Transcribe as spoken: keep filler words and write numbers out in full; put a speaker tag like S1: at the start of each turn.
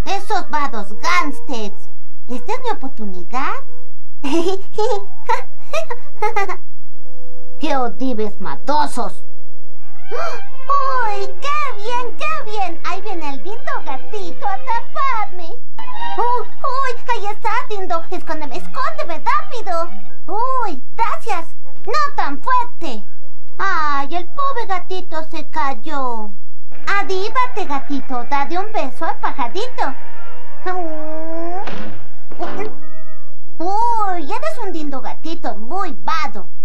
S1: Esos vados gángsters. ¿Esta es mi oportunidad? ¡Qué odives matosos! ¡Uy, qué bien, qué bien! Ahí viene el lindo gatito a taparme. ¡Uy, uy! ¡Ahí estás, lindo! ¡Escóndeme, escóndeme, rápido! ¡Uy, gracias! ¡No tan fuerte! ¡Ay, el pobre gatito se cayó! ¡Adívate, gatito! ¡Dale un beso al pajarito! ¡Uy, eres un lindo gatito! ¡Muy vado!